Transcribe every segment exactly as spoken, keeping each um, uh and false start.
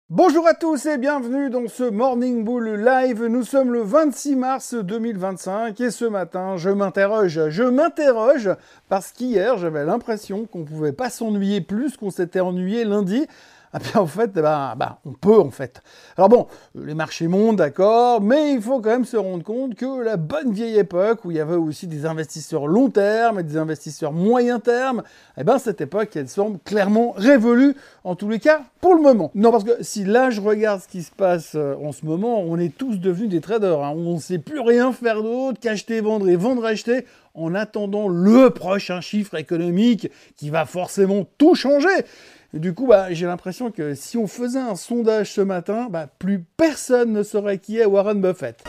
Bonjour à tous et bienvenue dans ce Morning Bull Live. Nous sommes le vingt-six mars deux mille vingt-cinq et ce matin, je m'interroge. Je m'interroge parce qu'hier, j'avais l'impression qu'on pouvait pas s'ennuyer plus qu'on s'était ennuyé lundi. Ah bien en fait, bah, bah, on peut en fait. Alors bon, les marchés montent, d'accord, mais il faut quand même se rendre compte que la bonne vieille époque, où il y avait aussi des investisseurs long terme et des investisseurs moyen terme, eh ben cette époque, elle semble clairement révolue, en tous les cas, pour le moment. Non, parce que si là, je regarde ce qui se passe en ce moment, on est tous devenus des traders, hein. On ne sait plus rien faire d'autre qu'acheter, vendre et vendre, acheter, en attendant le prochain chiffre économique qui va forcément tout changer. Et du coup, bah, j'ai l'impression que si on faisait un sondage ce matin, bah, plus personne ne saurait qui est Warren Buffett.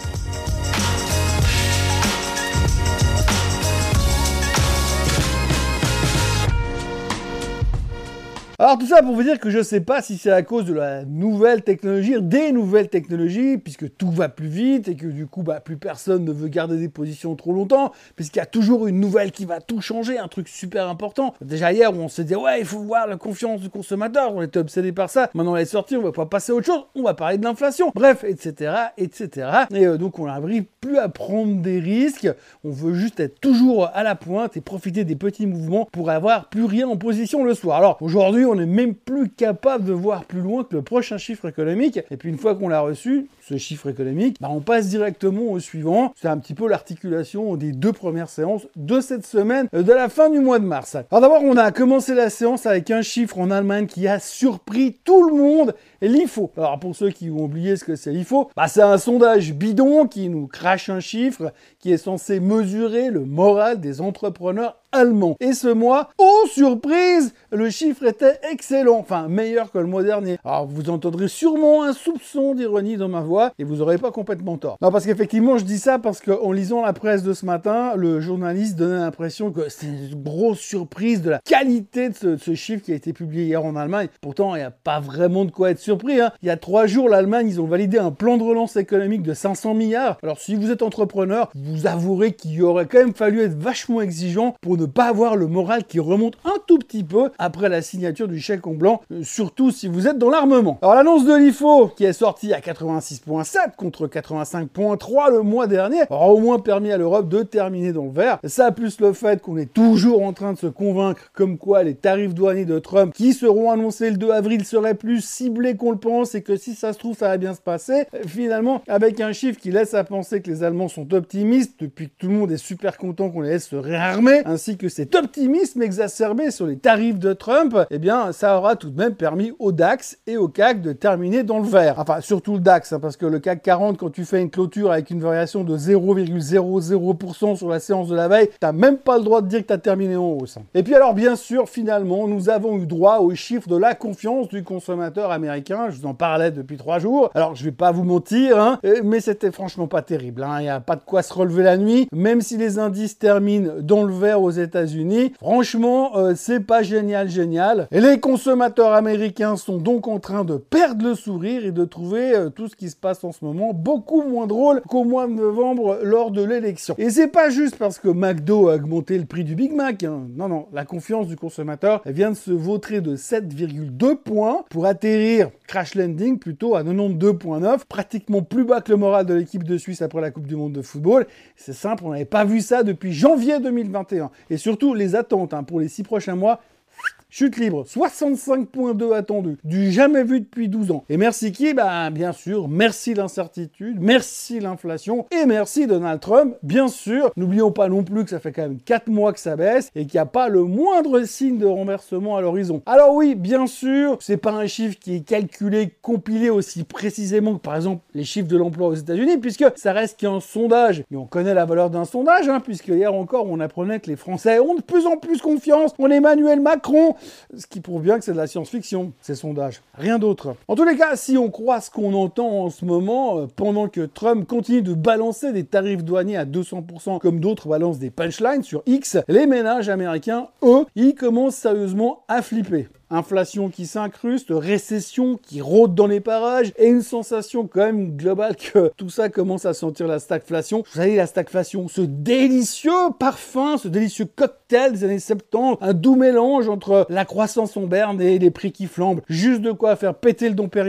Alors tout ça pour vous dire que je ne sais pas si c'est à cause de la nouvelle technologie, des nouvelles technologies, puisque tout va plus vite et que du coup bah, plus personne ne veut garder des positions trop longtemps, puisqu'il y a toujours une nouvelle qui va tout changer, un truc super important. Déjà hier on s'est dit ouais il faut voir la confiance du consommateur, on était obsédé par ça, maintenant elle est sortie, on va pas passer à autre chose, on va parler de l'inflation, bref, et cetera, et cetera. Et euh, donc on n'arrive plus à prendre des risques, on veut juste être toujours à la pointe et profiter des petits mouvements pour avoir plus rien en position le soir. Alors aujourd'hui on n'est même plus capable de voir plus loin que le prochain chiffre économique. Et puis une fois qu'on l'a reçu, ce chiffre économique, bah on passe directement au suivant. C'est un petit peu l'articulation des deux premières séances de cette semaine, de la fin du mois de mars. Alors d'abord, on a commencé la séance avec un chiffre en Allemagne qui a surpris tout le monde, l'I F O. Alors pour ceux qui ont oublié ce que c'est l'I F O, bah c'est un sondage bidon qui nous crache un chiffre qui est censé mesurer le moral des entrepreneurs allemands. Et ce mois, oh surprise, le chiffre était excellent, enfin meilleur que le mois dernier. Alors vous entendrez sûrement un soupçon d'ironie dans ma voix et vous n'aurez pas complètement tort. Non, parce qu'effectivement je dis ça parce qu'en lisant la presse de ce matin, le journaliste donnait l'impression que c'est une grosse surprise de la qualité de ce, de ce chiffre qui a été publié hier en Allemagne. Pourtant il n'y a pas vraiment de quoi être surpris, hein. Il y a trois jours, l'Allemagne, ils ont validé un plan de relance économique de cinq cents milliards. Alors si vous êtes entrepreneur, vous avouerez qu'il aurait quand même fallu être vachement exigeant pour ne pas avoir le moral qui remonte un tout petit peu après la signature du chèque en blanc, euh, surtout si vous êtes dans l'armement. Alors l'annonce de l'I F O qui est sortie à quatre-vingt-six virgule sept contre quatre-vingt-cinq virgule trois le mois dernier aura au moins permis à l'Europe de terminer dans le vert. Ça plus le fait qu'on est toujours en train de se convaincre comme quoi les tarifs douaniers de Trump qui seront annoncés le deux avril seraient plus ciblés qu'on le pense et que si ça se trouve ça va bien se passer. Finalement, avec un chiffre qui laisse à penser que les Allemands sont optimistes depuis que tout le monde est super content qu'on les laisse se réarmer, ainsi que cet optimisme exacerbé sur les tarifs de Trump, eh bien ça aura tout de même permis au DAX et au C A C de terminer dans le vert. Enfin surtout le DAX, hein, parce que le C A C quarante, quand tu fais une clôture avec une variation de zéro virgule zéro zéro pour cent sur la séance de la veille, t'as même pas le droit de dire que t'as terminé en hausse. Et puis alors bien sûr, finalement, nous avons eu droit aux chiffres de la confiance du consommateur américain. Je vous en parlais depuis trois jours. Alors je vais pas vous mentir, hein, mais c'était franchement pas terrible. Il n'y a pas de quoi se relever la nuit, même si les indices terminent dans le vert aux États-Unis. Franchement, euh, c'est pas génial, génial. Et les consommateurs américains sont donc en train de perdre le sourire et de trouver euh, tout ce qui se passe en ce moment beaucoup moins drôle qu'au mois de novembre lors de l'élection. Et c'est pas juste parce que McDo a augmenté le prix du Big Mac, hein. Non, non, la confiance du consommateur elle vient de se vautrer de sept virgule deux points pour atterrir crash landing plutôt à quatre-vingt-douze virgule neuf, pratiquement plus bas que le moral de l'équipe de Suisse après la Coupe du Monde de football. C'est simple, on n'avait pas vu ça depuis janvier deux mille vingt et un. Et surtout, les attentes hein, pour les six prochains mois, chute libre, soixante-cinq virgule deux attendus, du jamais vu depuis douze ans. Et merci qui? Bah, bien sûr, merci l'incertitude, merci l'inflation et merci Donald Trump, bien sûr. N'oublions pas non plus que ça fait quand même quatre mois que ça baisse et qu'il n'y a pas le moindre signe de renversement à l'horizon. Alors oui, bien sûr, c'est pas un chiffre qui est calculé, compilé aussi précisément que par exemple les chiffres de l'emploi aux États-Unis, puisque ça reste qu'un sondage. Et on connaît la valeur d'un sondage, hein, puisque hier encore on apprenait que les Français ont de plus en plus confiance en Emmanuel Macron. Ce qui prouve bien que c'est de la science-fiction, ces sondages. Rien d'autre. En tous les cas, si on croit ce qu'on entend en ce moment, euh, pendant que Trump continue de balancer des tarifs douaniers à deux cents pour cent comme d'autres balancent des punchlines sur X, les ménages américains, eux, ils commencent sérieusement à flipper. Inflation qui s'incruste, récession qui rôde dans les parages et une sensation quand même globale que tout ça commence à sentir la stagflation. Vous savez, la stagflation, ce délicieux parfum, ce délicieux cocktail des années soixante-dix, un doux mélange entre la croissance en berne et les prix qui flambent, juste de quoi faire péter le Dom Pérignon.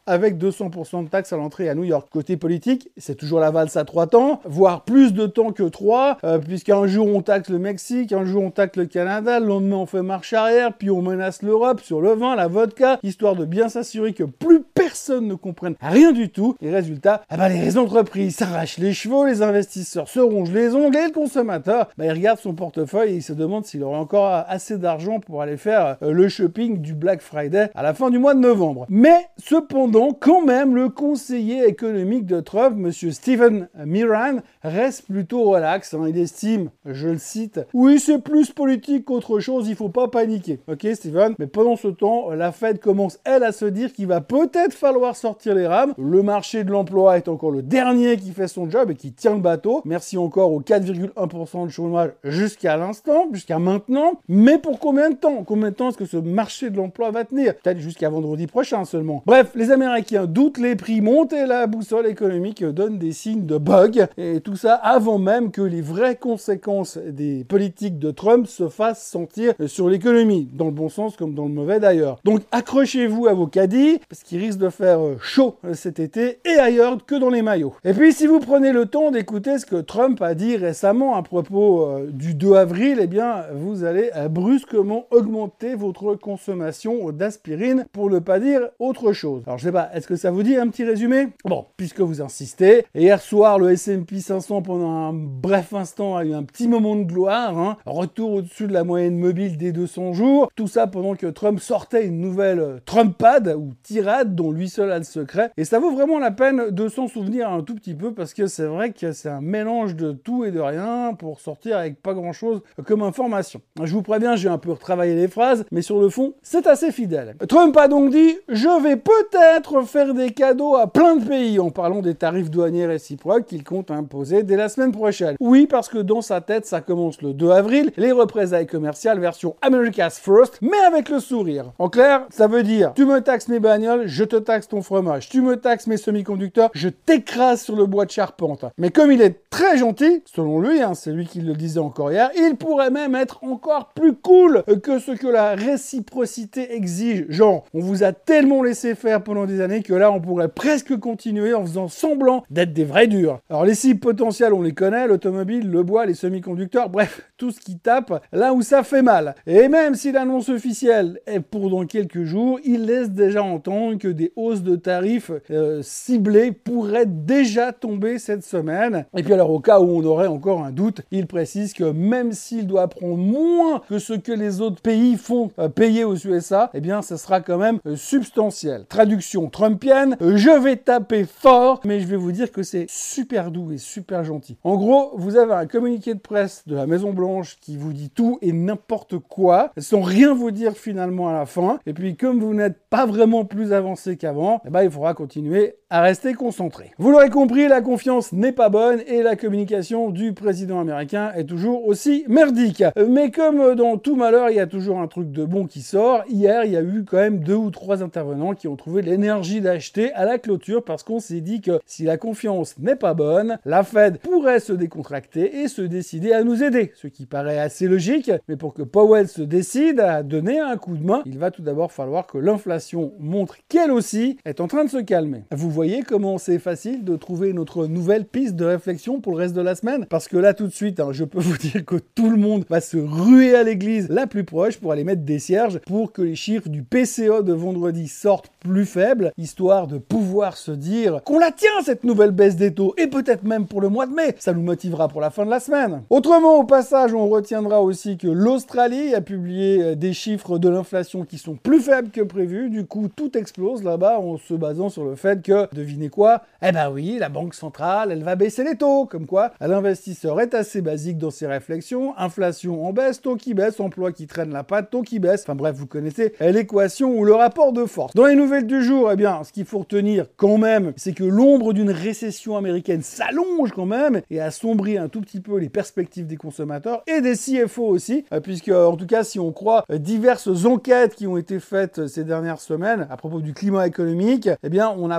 avec deux cents pour cent de taxes à l'entrée à New York. Côté politique, c'est toujours la valse à trois temps, voire plus de temps que trois, euh, puisqu'un jour on taxe le Mexique, un jour on taxe le Canada, le lendemain on fait marche arrière, puis on menace l'Europe sur le vin, la vodka, histoire de bien s'assurer que plus personne ne comprenne rien du tout. Et résultat, eh ben, les entreprises s'arrachent les cheveux, les investisseurs se rongent les ongles et le consommateur, ben, il regarde son portefeuille et il se demande s'il aura encore assez d'argent pour aller faire euh, le shopping du Black Friday à la fin du mois de novembre. Mais cependant, quand même, le conseiller économique de Trump, monsieur Stephen Miran, reste plutôt relax. Hein. Il estime, je le cite, « Oui, c'est plus politique qu'autre chose, il faut pas paniquer. » Ok, Stephen? Mais pendant ce temps, la Fed commence, elle, à se dire qu'il va peut-être falloir sortir les rames. Le marché de l'emploi est encore le dernier qui fait son job et qui tient le bateau. Merci encore aux quatre virgule un pour cent de chômage jusqu'à l'instant, jusqu'à maintenant. Mais pour combien de temps? Combien de temps est-ce que ce marché de l'emploi va tenir? Peut-être jusqu'à vendredi prochain seulement. Bref, les Américains doutent, les prix montent et la boussole économique donne des signes de bug. Et tout ça avant même que les vraies conséquences des politiques de Trump se fassent sentir sur l'économie, dans le bon sens comme dans le mauvais d'ailleurs. Donc accrochez-vous à vos caddies, parce qu'il risque de faire chaud cet été et ailleurs que dans les maillots. Et puis si vous prenez le temps d'écouter ce que Trump a dit récemment à propos euh, du deux avril, eh bien vous allez euh, brusquement augmenter votre consommation d'aspirine, pour ne pas dire autre chose. Alors je sais pas, est-ce que ça vous dit un petit résumé? Bon, puisque vous insistez, hier soir le S and P cinq cents pendant un bref instant a eu un petit moment de gloire, hein, retour au-dessus de la moyenne mobile des deux cents jours, tout ça pendant que Trump sortait une nouvelle euh, Trumpade ou tirade dont lui seul a le secret, et ça vaut vraiment la peine de s'en souvenir un tout petit peu parce que c'est vrai que c'est un mélange de tout et de rien pour sortir avec pas grand chose comme information. Je vous préviens, j'ai un peu retravaillé les phrases, mais sur le fond, c'est assez fidèle. Trump a donc dit « Je vais peut-être faire des cadeaux à plein de pays » en parlant des tarifs douaniers réciproques qu'il compte imposer dès la semaine prochaine. Oui, parce que dans sa tête, ça commence le deux avril, les représailles commerciales version America's First, mais avec le sourire. En clair, ça veut dire « Tu me taxes mes bagnoles, je te taxe ton fromage. Tu me taxes mes semi-conducteurs, je t'écrase sur le bois de charpente. » Mais comme il est très gentil, selon lui, hein, c'est lui qui le disait encore hier, il pourrait même être encore plus cool que ce que la réciprocité exige. Genre, on vous a tellement laissé faire pendant des années que là, on pourrait presque continuer en faisant semblant d'être des vrais durs. Alors, les cibles potentielles, on les connaît, l'automobile, le bois, les semi-conducteurs, bref, tout ce qui tape là où ça fait mal. Et même si l'annonce officielle est pour dans quelques jours, il laisse déjà entendre que des hausses de tarifs euh, ciblées pourraient déjà tomber cette semaine. Et puis alors, au cas où on aurait encore un doute, il précise que même s'il doit prendre moins que ce que les autres pays font euh, payer aux U S A, eh bien, ce sera quand même euh, substantiel. Traduction trumpienne, euh, je vais taper fort, mais je vais vous dire que c'est super doux et super gentil. En gros, vous avez un communiqué de presse de la Maison-Blanche qui vous dit tout et n'importe quoi, sans rien vous dire finalement à la fin. Et puis, comme vous n'êtes pas vraiment plus avancé qu'avant, eh ben, il faudra continuer à rester concentré. Vous l'aurez compris, la confiance n'est pas bonne et la communication du président américain est toujours aussi merdique. Mais comme dans tout malheur, il y a toujours un truc de bon qui sort. Hier, il y a eu quand même deux ou trois intervenants qui ont trouvé l'énergie d'acheter à la clôture parce qu'on s'est dit que si la confiance n'est pas bonne, la Fed pourrait se décontracter et se décider à nous aider. Ce qui paraît assez logique, mais pour que Powell se décide à donner un coup de main, il va tout d'abord falloir que l'inflation montre qu'elle aussi est en train de se calmer. Vous voyez comment c'est facile de trouver notre nouvelle piste de réflexion pour le reste de la semaine? Parce que là, tout de suite, hein, je peux vous dire que tout le monde va se ruer à l'église la plus proche pour aller mettre des cierges pour que les chiffres du P C E de vendredi sortent plus faibles, histoire de pouvoir se dire qu'on la tient, cette nouvelle baisse des taux, et peut-être même pour le mois de mai. Ça nous motivera pour la fin de la semaine. Autrement, au passage, on retiendra aussi que l'Australie a publié des chiffres de l'inflation qui sont plus faibles que prévu. Du coup, tout explose là-bas en se basant sur le fait que, devinez quoi? Eh ben oui, la banque centrale, elle va baisser les taux. Comme quoi, l'investisseur est assez basique dans ses réflexions. Inflation en baisse, taux qui baisse, emploi qui traîne la patte, taux qui baisse. Enfin bref, vous connaissez l'équation ou le rapport de force. Dans les nouvelles du jour, eh bien, ce qu'il faut retenir quand même, c'est que l'ombre d'une récession américaine s'allonge quand même et assombrit un tout petit peu les perspectives des consommateurs et des C F O aussi, puisque en tout cas, si on croit diverses enquêtes qui ont été faites ces dernières semaines à propos du climat économique, eh bien, on apprend qu'environ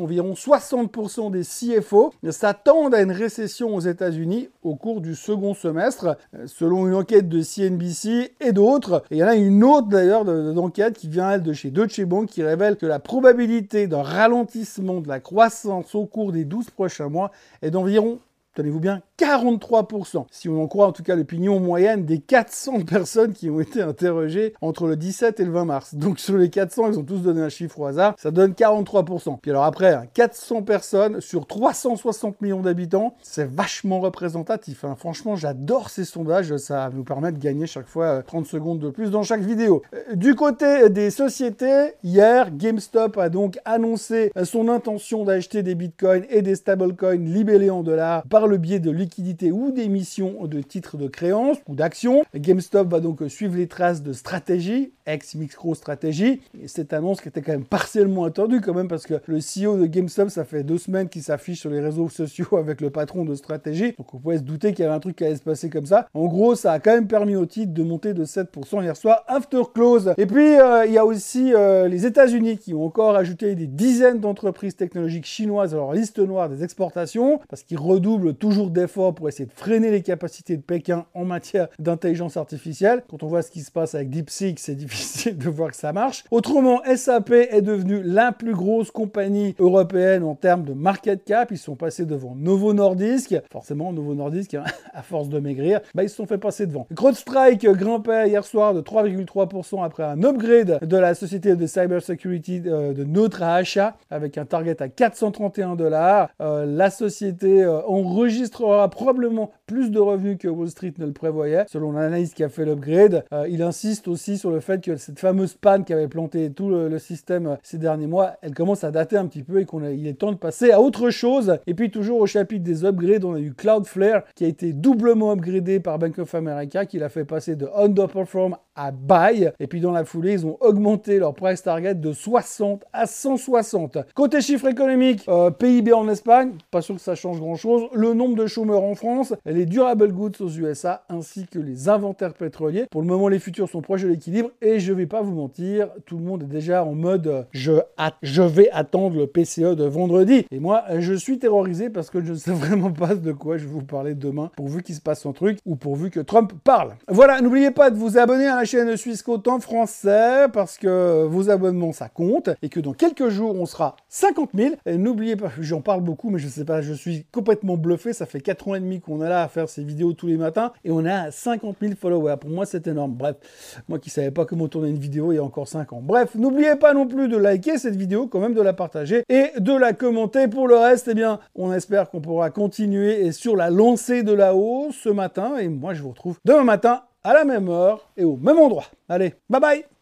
environ soixante pour cent des C F O s'attendent à une récession aux États-Unis au cours du second semestre, selon une enquête de C N B C et d'autres. Et il y en a une autre d'ailleurs d'enquête qui vient elle de chez Deutsche Bank qui révèle que la probabilité d'un ralentissement de la croissance au cours des douze prochains mois est d'environ, tenez-vous bien, quarante-trois pour cent. Si on en croit en tout cas l'opinion moyenne des quatre cents personnes qui ont été interrogées entre le dix-sept et le vingt mars. Donc sur les quatre cents, ils ont tous donné un chiffre au hasard, ça donne quarante-trois pour cent. Puis alors après, hein, quatre cents personnes sur trois cent soixante millions d'habitants, c'est vachement représentatif. Hein. Franchement, j'adore ces sondages, ça nous permet de gagner chaque fois trente secondes de plus dans chaque vidéo. Euh, du côté des sociétés, hier, GameStop a donc annoncé son intention d'acheter des bitcoins et des stablecoins libellés en dollars par le biais de liquidités ou d'émissions de titres de créances ou d'actions. GameStop va donc suivre les traces de Strategy, ex-MicroStrategy. Et cette annonce qui était quand même partiellement attendue quand même parce que le C E O de GameStop, ça fait deux semaines qu'il s'affiche sur les réseaux sociaux avec le patron de Strategy. Donc on pouvait se douter qu'il y avait un truc qui allait se passer comme ça. En gros, ça a quand même permis au titre de monter de sept pour cent hier soir after close. Et puis, euh, il y a aussi euh, les États-Unis qui ont encore ajouté des dizaines d'entreprises technologiques chinoises à leur liste noire des exportations parce qu'ils redoublent toujours d'efforts pour essayer de freiner les capacités de Pékin en matière d'intelligence artificielle. Quand on voit ce qui se passe avec DeepSeek, c'est difficile de voir que ça marche. Autrement, S A P est devenue la plus grosse compagnie européenne en termes de market cap. Ils sont passés devant Novo Nordisk. Forcément, Novo Nordisk, hein, à force de maigrir, bah, ils se sont fait passer devant. CrowdStrike grimpait hier soir de trois virgule trois pour cent après un upgrade de la société de cybersecurity de, de notre achat avec un target à quatre cent trente et un dollars. Euh, la société euh, enregistrera probablement plus de revenus que Wall Street ne le prévoyait, selon l'analyse qui a fait l'upgrade. Euh, il insiste aussi sur le fait que cette fameuse panne qui avait planté tout le, le système euh, ces derniers mois, elle commence à dater un petit peu et qu'il est temps de passer à autre chose. Et puis toujours au chapitre des upgrades, on a eu Cloudflare qui a été doublement upgradé par Bank of America, qui l'a fait passer de underperform à buy. Et puis dans la foulée, ils ont augmenté leur price target de soixante à cent soixante. Côté chiffres économiques, euh, P I B en Espagne, pas sûr que ça change grand chose. Le nombre de chômeurs en France, les durable goods aux U S A, ainsi que les inventaires pétroliers. Pour le moment, les futurs sont proches de l'équilibre et je vais pas vous mentir, tout le monde est déjà en mode euh, je, je vais attendre le P C E de vendredi. Et moi, je suis terrorisé parce que je ne sais vraiment pas de quoi je vais vous parler demain, pourvu qu'il se passe un truc ou pourvu que Trump parle. Voilà, n'oubliez pas de vous abonner à la chaîne Suisse Coton français parce que vos abonnements, ça compte et que dans quelques jours, on sera cinquante mille. Et n'oubliez pas, j'en parle beaucoup, mais je sais pas, je suis complètement bluffé. Ça fait quatre ans et demi qu'on est là à faire ces vidéos tous les matins et on est à cinquante mille followers. Pour moi, c'est énorme. Bref, moi qui savais pas comment tourner une vidéo il y a encore cinq ans. Bref, n'oubliez pas non plus de liker cette vidéo, quand même de la partager et de la commenter. Pour le reste, eh bien, on espère qu'on pourra continuer et sur la lancée de la hausse ce matin. Et moi, je vous retrouve demain matin à la même heure et au même endroit. Allez, bye bye!